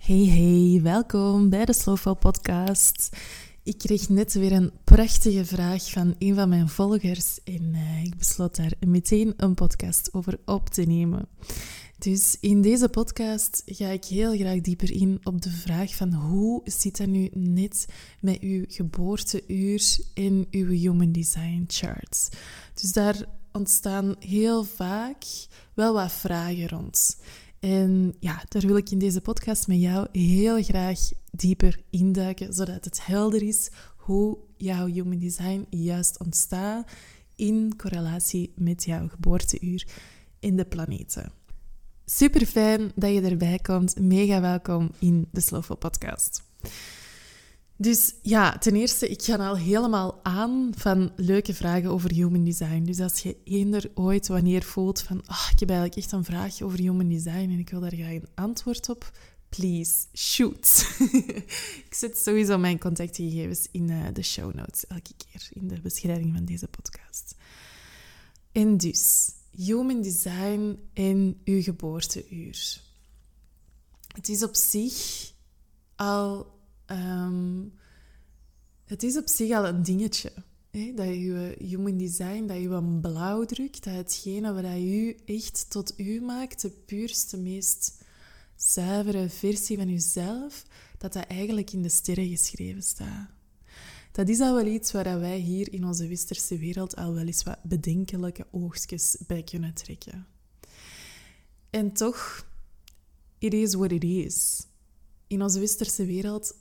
Hey, welkom bij de Slowful Podcast. Ik kreeg net weer een prachtige vraag van een van mijn volgers en ik besloot daar meteen een podcast over op te nemen. Dus in deze podcast ga ik heel graag dieper in op de vraag van hoe zit dat nu net met uw geboorteuur en uw Human Design Charts. Dus daar ontstaan heel vaak wel wat vragen rond. En ja, daar wil ik in deze podcast met jou heel graag dieper induiken, zodat het helder is hoe jouw Human Design juist ontstaat in correlatie met jouw geboorteuur in de planeten. Super fijn dat je erbij komt. Mega welkom in de Slowful Podcast. Dus ja, ten eerste, ik ga al helemaal aan van leuke vragen over Human Design. Dus als je eender ooit wanneer voelt van ik heb eigenlijk echt een vraag over Human Design en ik wil daar graag een antwoord op, please, shoot. Ik zet sowieso mijn contactgegevens in de show notes elke keer in de beschrijving van deze podcast. En dus, Human Design en uw geboorteuur. Het is op zich al een dingetje. Hè? Dat je Human Design, dat je een blauwdruk, dat hetgene wat je echt tot u maakt, de puurste, meest zuivere versie van jezelf, dat eigenlijk in de sterren geschreven staat. Dat is al wel iets waar wij hier in onze westerse wereld al wel eens wat bedenkelijke oogstjes bij kunnen trekken. En toch, it is what it is. In onze westerse wereld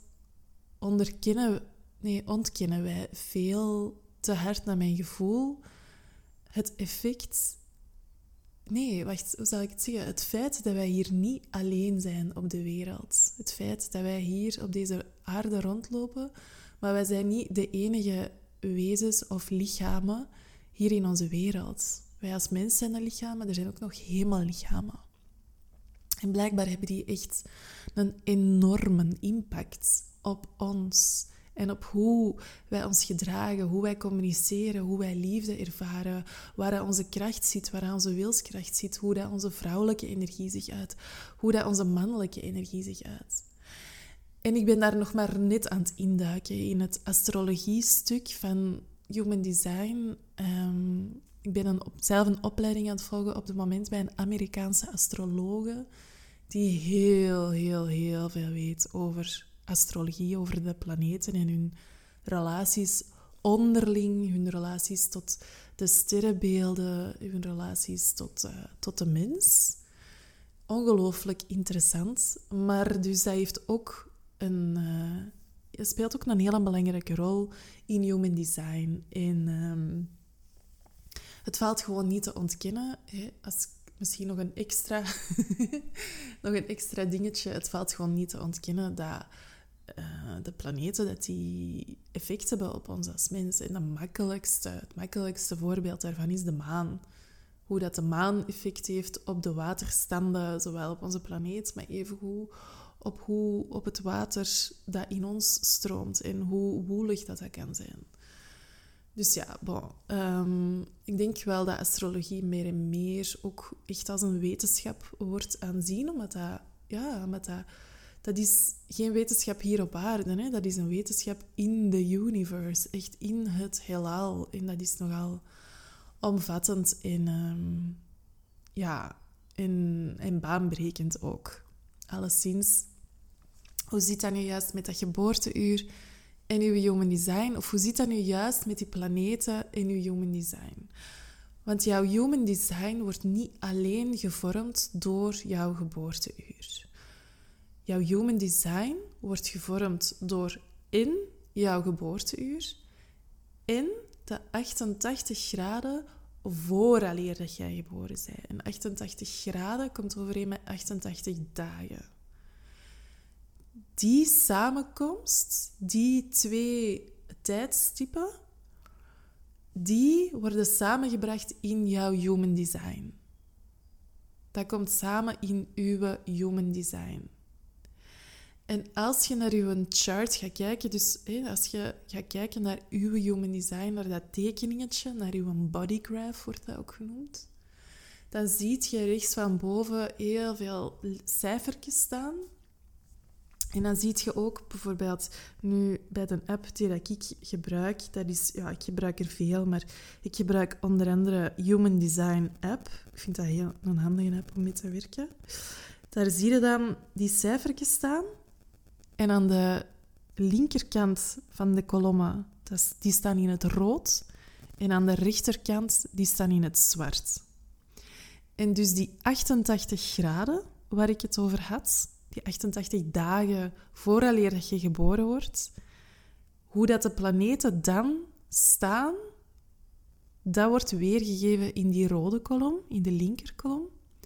ontkennen wij veel te hard naar mijn gevoel het effect... hoe zal ik het zeggen? Het feit dat wij hier niet alleen zijn op de wereld. Het feit dat wij hier op deze aarde rondlopen, maar wij zijn niet de enige wezens of lichamen hier in onze wereld. Wij als mens zijn de lichamen, er zijn ook nog hemellichamen. En blijkbaar hebben die echt een enorme impact op ons. En op hoe wij ons gedragen, hoe wij communiceren, hoe wij liefde ervaren, waar onze kracht zit, waar onze wilskracht zit, hoe dat onze vrouwelijke energie zich uit, hoe dat onze mannelijke energie zich uit. En ik ben daar nog maar net aan het induiken in het astrologie-stuk van Human Design. Ik ben zelf een opleiding aan het volgen op het moment bij een Amerikaanse astrologe die heel veel weet over astrologie, over de planeten en hun relaties onderling, hun relaties tot de sterrenbeelden, hun relaties tot de mens. Ongelooflijk interessant, maar dus dat heeft ook speelt ook een hele belangrijke rol in Human Design. En het valt gewoon niet te ontkennen. Hè, misschien nog een extra dingetje. Het valt gewoon niet te ontkennen dat de planeten dat die effect hebben op ons als mens. En het makkelijkste voorbeeld daarvan is de maan. Hoe dat de maan effect heeft op de waterstanden, zowel op onze planeet, maar evengoed op het water dat in ons stroomt en hoe woelig dat kan zijn. Dus ja, ik denk wel dat astrologie meer en meer ook echt als een wetenschap wordt aanzien, omdat dat is geen wetenschap hier op aarde, hè? Dat is een wetenschap in the universe, echt in het heelal. En dat is nogal omvattend en baanbrekend ook. Alleszins, hoe zit dat nu juist met dat geboorteuur en uw Human Design? Of hoe zit dat nu juist met die planeten en uw Human Design? Want jouw Human Design wordt niet alleen gevormd door jouw geboorteuur. Jouw Human Design wordt gevormd door in jouw geboorteuur en de 88 graden vooraleer dat jij geboren bent. En 88 graden komt overeen met 88 dagen. Die samenkomst, die twee tijdstippen, die worden samengebracht in jouw Human Design. Dat komt samen in uw Human Design. En als je naar je chart gaat kijken, dus als je gaat kijken naar uw Human Design, naar dat tekeningetje, naar uw bodygraph wordt dat ook genoemd, dan zie je rechts van boven heel veel cijfertjes staan. En dan zie je ook bijvoorbeeld nu bij de app die dat ik gebruik, ik gebruik er veel, maar ik gebruik onder andere Human Design App. Ik vind dat heel een handige app om mee te werken. Daar zie je dan die cijfertjes staan. En aan de linkerkant van de kolommen, die staan in het rood. En aan de rechterkant, die staan in het zwart. En dus die 88 graden waar ik het over had, die 88 dagen vooraleer dat je geboren wordt, hoe dat de planeten dan staan, dat wordt weergegeven in die rode kolom, in de linkerkolom.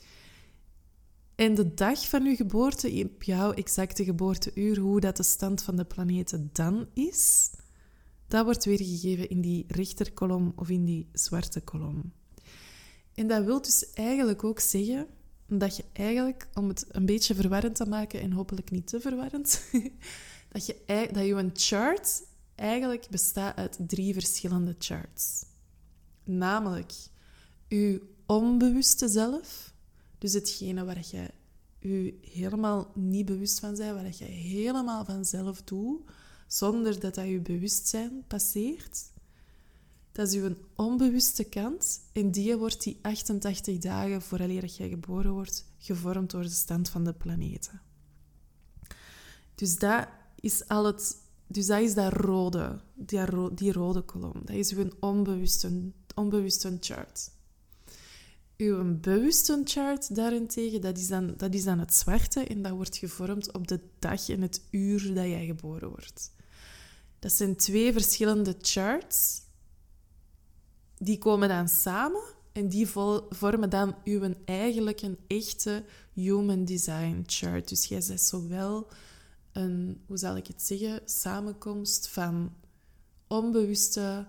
En de dag van je geboorte, op jouw exacte geboorteuur, hoe dat de stand van de planeten dan is, dat wordt weergegeven in die rechterkolom of in die zwarte kolom. En dat wil dus eigenlijk ook zeggen dat je eigenlijk, om het een beetje verwarrend te maken en hopelijk niet te verwarrend, dat je chart eigenlijk bestaat uit 3 verschillende charts. Namelijk je onbewuste zelf, dus hetgene waar je je helemaal niet bewust van bent, waar je helemaal vanzelf doet, zonder dat je bewustzijn passeert. Dat is je onbewuste kant en die wordt die 88 dagen vooraleer jij geboren wordt, gevormd door de stand van de planeten. Dus dat is dat rode, die rode kolom. Dat is je onbewuste chart. Uw bewuste chart daarentegen, dat is dan het zwarte en dat wordt gevormd op de dag en het uur dat jij geboren wordt. Dat zijn 2 verschillende charts. Die komen dan samen en die vormen dan uw eigenlijke, echte Human Design Chart. Dus jij bent zowel een, samenkomst van onbewuste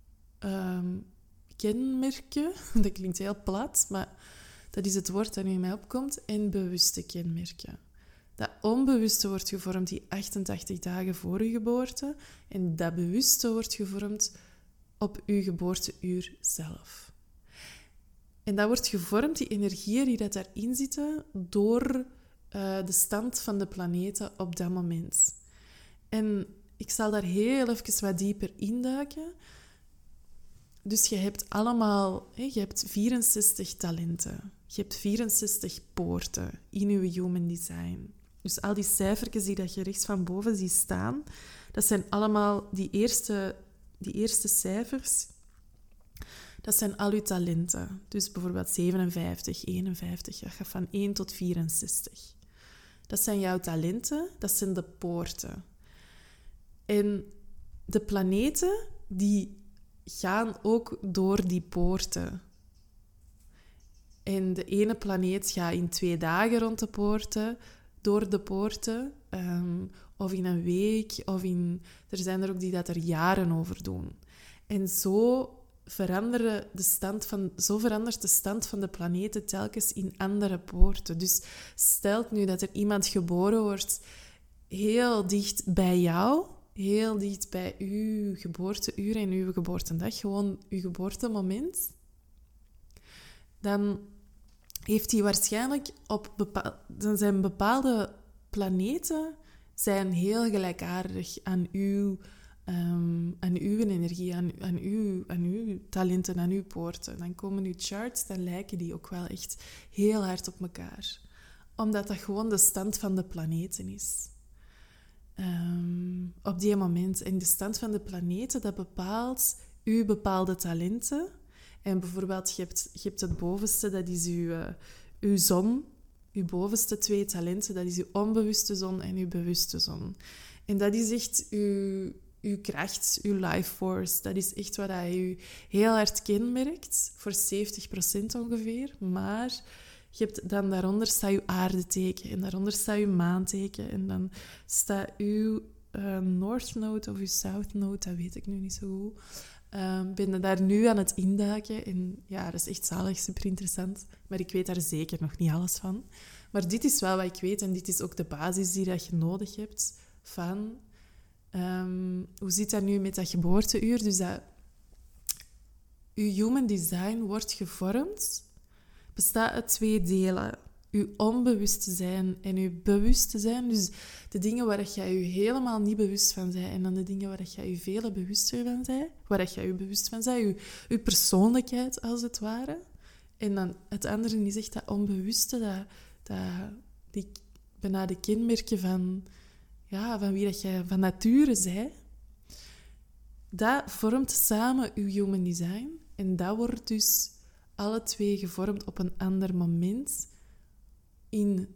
kenmerken. Dat klinkt heel plat, maar dat is het woord dat nu in mij opkomt. En bewuste kenmerken. Dat onbewuste wordt gevormd die 88 dagen voor je geboorte. En dat bewuste wordt gevormd op uw geboorteuur zelf. En dat wordt gevormd, die energieën die daarin zitten, door de stand van de planeten op dat moment. En ik zal daar heel even wat dieper induiken. Dus je hebt je hebt 64 talenten. Je hebt 64 poorten in je Human Design. Dus al die cijfertjes die dat je rechts van boven ziet staan, dat zijn allemaal die eerste cijfers, dat zijn al uw talenten. Dus bijvoorbeeld 57, 51, dat gaat van 1 tot 64. Dat zijn jouw talenten, dat zijn de poorten. En de planeten, die gaan ook door die poorten. En de ene planeet gaat in 2 dagen rond de poorten, door de poorten, of in een week, er zijn er ook die dat er jaren over doen. En zo verandert de stand van de planeten telkens in andere poorten. Dus stel nu dat er iemand geboren wordt heel dicht bij jou, heel dicht bij uw geboorteuur en uw geboortedag, gewoon uw geboortemoment, dan heeft hij waarschijnlijk dan zijn bepaalde planeten zijn heel gelijkaardig aan uw energie, aan uw talenten, aan uw poorten. Dan komen uw charts, dan lijken die ook wel echt heel hard op elkaar. Omdat dat gewoon de stand van de planeten is. Op die moment. En de stand van de planeten, dat bepaalt uw bepaalde talenten. En bijvoorbeeld, je hebt het bovenste, dat is uw zon. Uw bovenste 2 talenten, dat is uw onbewuste zon en uw bewuste zon. En dat is echt uw kracht, uw life force. Dat is echt wat je heel hard kenmerkt, voor 70% ongeveer. Maar je hebt dan daaronder staat uw aardeteken en daaronder staat uw maanteken. En dan staat uw North Node of uw South Node, dat weet ik nu niet zo goed. Ben daar nu aan het induiken. En ja, dat is echt zalig, super interessant. Maar ik weet daar zeker nog niet alles van. Maar dit is wel wat ik weet en dit is ook de basis die dat je nodig hebt van... hoe zit dat nu met dat geboorteuur? Dus dat je Human Design wordt gevormd, bestaat uit 2 delen. je onbewuste zijn en je bewuste zijn. Dus de dingen waar jij je helemaal niet bewust van bent. En dan de dingen waar jij je veel bewuster van bent. Waar jij je bewust van bent. Je persoonlijkheid, als het ware. En dan het andere is echt dat onbewuste. Bijna de kenmerken van wie dat jij van nature bent. Dat vormt samen je human design. En dat wordt dus alle twee gevormd op een ander moment in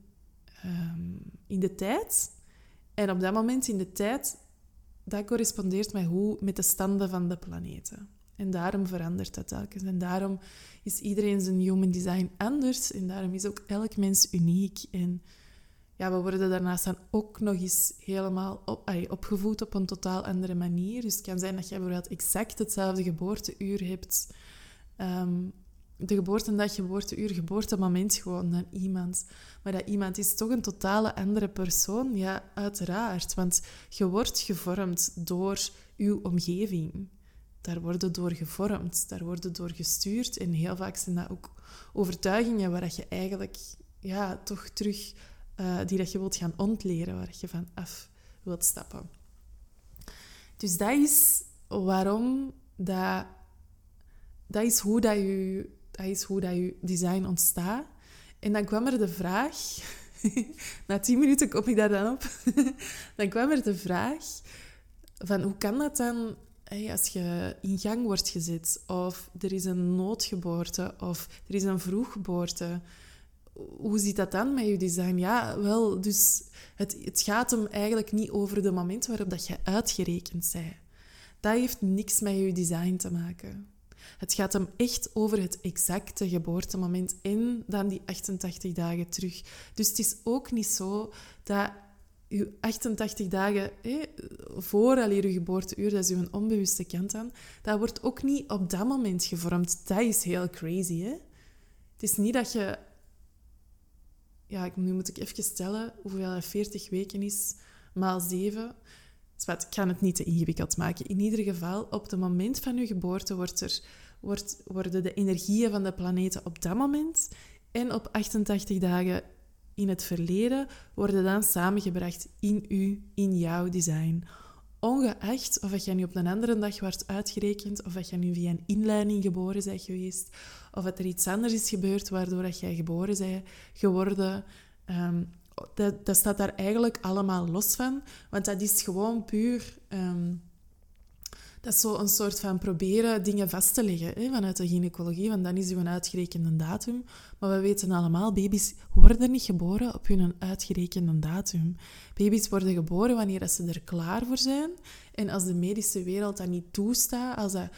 de tijd. En op dat moment in de tijd, dat correspondeert met de standen van de planeten. En daarom verandert dat telkens. En daarom is iedereen zijn human design anders. En daarom is ook elk mens uniek. En we worden daarnaast dan ook nog eens helemaal opgevoed op een totaal andere manier. Dus het kan zijn dat je bijvoorbeeld exact hetzelfde geboorteuur hebt. De geboortedag, geboorteuur, geboortemoment gewoon dan iemand. Maar dat iemand is toch een totale andere persoon? Ja, uiteraard. Want je wordt gevormd door je omgeving. Daar worden door gevormd, daar worden door gestuurd. En heel vaak zijn dat ook overtuigingen waar je eigenlijk toch terug... die dat je wilt gaan ontleren, waar je van af wilt stappen. Dus dat is waarom dat is hoe dat je design ontstaat. En dan kwam er de vraag... Na 10 minuten kom ik daar dan op. Dan kwam er de vraag van hoe kan dat dan... als je in gang wordt gezet, of er is een noodgeboorte, of er is een vroeggeboorte... Hoe zit dat dan met je design? Ja, wel, dus het gaat hem eigenlijk niet over de momenten waarop dat je uitgerekend bent. Dat heeft niks met je design te maken. Het gaat hem echt over het exacte geboortemoment en dan die 88 dagen terug. Dus het is ook niet zo dat je 88 dagen voor je geboorteuur, dat is je onbewuste kant aan, dat wordt ook niet op dat moment gevormd. Dat is heel crazy, hè? Het is niet dat je... nu moet ik even stellen hoeveel 40 weken is, maal 7. Ik kan het niet te ingewikkeld maken. In ieder geval, op het moment van je geboorte worden de energieën van de planeten op dat moment en op 88 dagen in het verleden worden dan samengebracht in jouw design. Ongeacht of je nu op een andere dag wordt uitgerekend, of dat je nu via een inleiding geboren bent geweest, of dat er iets anders is gebeurd waardoor dat jij geboren bent geworden. Dat staat daar eigenlijk allemaal los van. Want dat is gewoon puur... dat is zo een soort van proberen dingen vast te leggen vanuit de gynaecologie. Want dan is er een uitgerekende datum. Maar we weten allemaal, baby's worden niet geboren op hun uitgerekende datum. Baby's worden geboren wanneer ze er klaar voor zijn. En als de medische wereld dat niet toestaat, als dat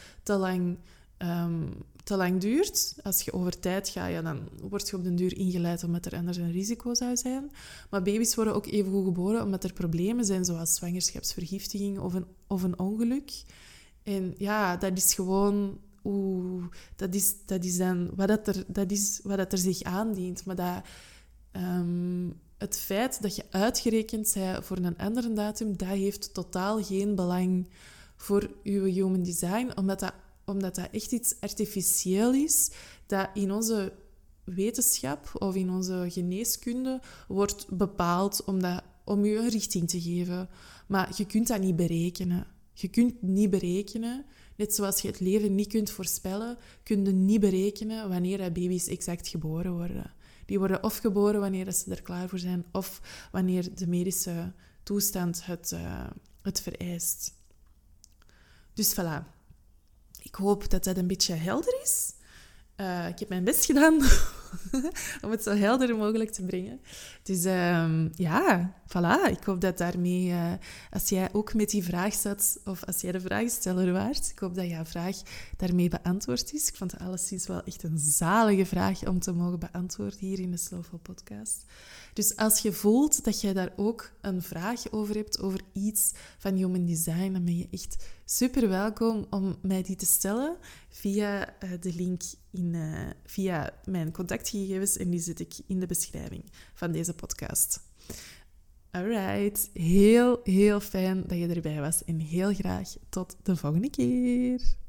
te lang duurt, als je over tijd gaat, dan word je op den duur ingeleid omdat er anders een risico zou zijn. Maar baby's worden ook even goed geboren omdat er problemen zijn, zoals zwangerschapsvergiftiging of een ongeluk. En dat is gewoon... Dat is dan wat er zich aandient. Maar het feit dat je uitgerekend bent voor een andere datum, dat heeft totaal geen belang voor je human design, omdat dat echt iets artificieel is, dat in onze wetenschap of in onze geneeskunde wordt bepaald om je een richting te geven. Maar je kunt dat niet berekenen. Je kunt niet berekenen, net zoals je het leven niet kunt voorspellen, kun je niet berekenen wanneer baby's exact geboren worden. Die worden of geboren wanneer ze er klaar voor zijn, of wanneer de medische toestand het vereist. Dus voilà. Ik hoop dat dat een beetje helder is. Ik heb mijn best gedaan om het zo helder mogelijk te brengen. Dus voilà. Ik hoop dat daarmee, als jij ook met die vraag zat, of als jij de vraagsteller waart, ik hoop dat jouw vraag daarmee beantwoord is. Ik vond het alleszins wel echt een zalige vraag om te mogen beantwoorden hier in de Slowful podcast. Dus als je voelt dat jij daar ook een vraag over hebt, over iets van human design, dan ben je echt super welkom om mij die te stellen via de link via mijn contactgegevens, en die zet ik in de beschrijving van deze podcast. Alright, heel, heel fijn dat je erbij was en heel graag tot de volgende keer.